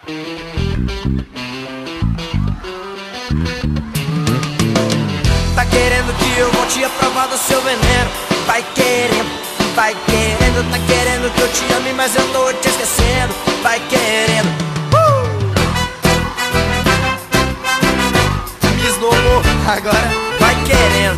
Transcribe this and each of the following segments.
Tá querendo que eu volte a provar do seu veneno. Vai querendo, tá querendo que eu te ame, mas eu tô te esquecendo. Vai querendo, me esnobou, agora vai querendo.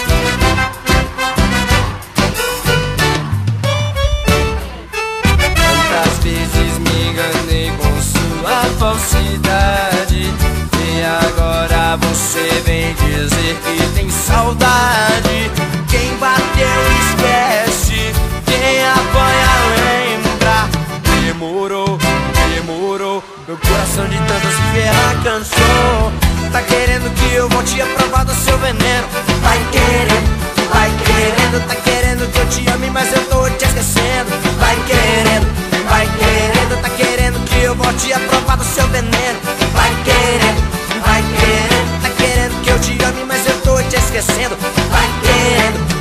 Quantas vezes me enganei com sua falsidade, e agora você vem dizer que tem saudade. Quem bateu esquece, quem apanha lembra. Demorou, meu coração de tanto se ferrar cansou. Tá querendo que eu volte a provar do seu veneno. Vai querendo, tá querendo que eu te ame, mas eu tô te esquecendo. Vai querendo, tá querendo que eu volte a provar do seu veneno. Vai querendo, tá querendo que eu te ame, mas eu tô te esquecendo. Vai querendo,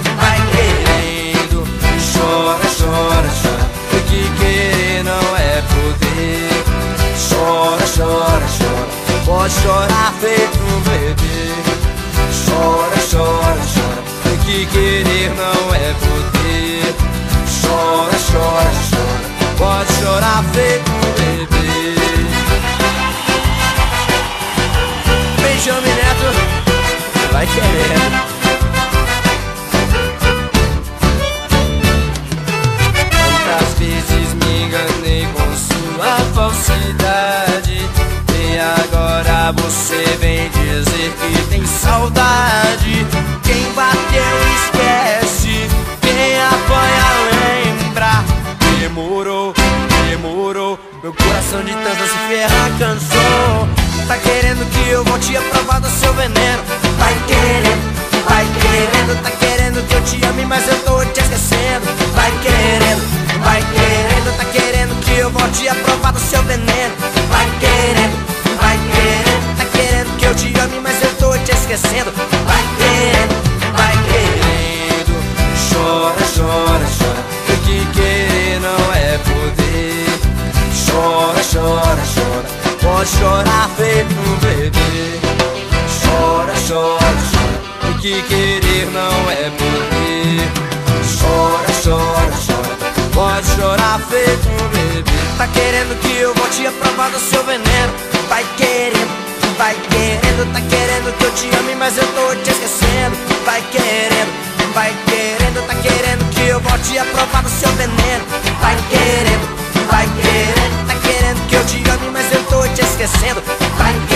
chora, chora, chora, porque querer não é poder. Chora, chora, chora, pode chorar feito um bebê. Chora, chora, chora, porque querer não é poder. Chora, chora, chora, pode chorar feito um bebê. Benjamin Neto, vai querendo. Quantas vezes me enganei com sua falsidade, e agora você vem dizer que tem saudade. Quem bateu esquece, quem apanha lembra. Demorou, meu coração de tanto se ferrar cansou. Tá querendo que eu volte a provar do seu veneno. Vai querendo, tá querendo que eu te ame, mas eu tô te esquecendo. Vai querendo, tá querendo que eu volte a provar do seu veneno. Vai querendo, tá querendo que eu te ame, mas eu tô te esquecendo. Vai querendo, chora, chora, chora, porque querer não é poder. Chora, chora, chora, pode chorar feito um bebê. Chora, chora, chora, porque querer não é poder. Chora, chora, chora, pode chorar feito um bebê. Tá querendo que eu volte a provar do seu veneno. Vai querendo, tá querendo que eu te ame, mas eu tô te esquecendo. Vai querendo, tá querendo que eu volte a provar do seu veneno. Vai querendo, tá querendo que eu te ame, mas eu tô te esquecendo. Vai